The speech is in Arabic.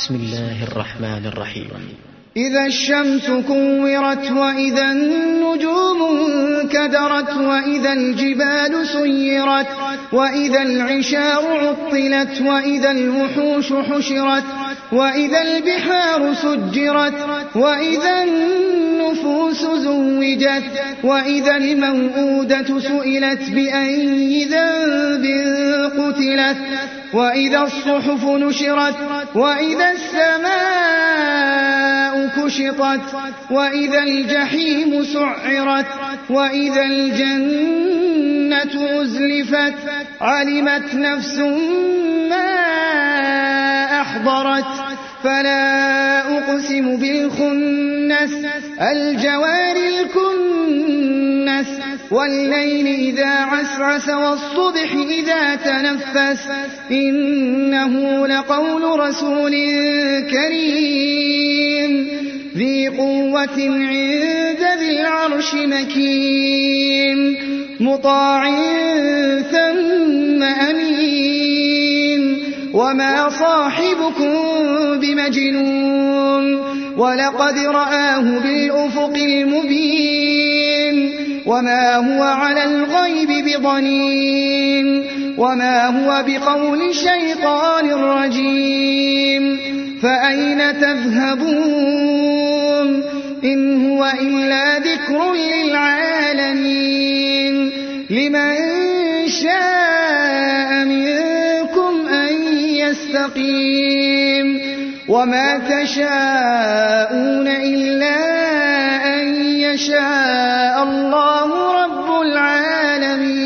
بسم الله الرحمن الرحيم. إذا الشمس كورت وإذا النجوم انكدرت وإذا الجبال سيرت وإذا العشار عطلت وإذا الوحوش حشرت وإذا البحار سجرت وإذا النفوس زوجت وإذا الموءودة سئلت بأي ذنب قتلت وإذا الصحف نشرت وإذا السماء كشطت وإذا الجحيم سعرت وإذا الجنة أزلفت علمت نفس ما أحضرت فلا أقسم بالخنس الجوار الكنس والليل إذا عسعس والصبح إذا تنفس إنه لقول رسول كريم ذي قوة عند ذي العرش مكين مطاع ثم أمين وما صاحبكم بمجنون ولقد رآه بالأفق المبين وما هو على الغيب بضنين وما هو بقول شيطان رجيم فأين تذهبون إن هو إلا ذكر للعالمين لمن شاء منكم أن يستقيم وما تشاءون إلا أن يشاء الله رب العالمين.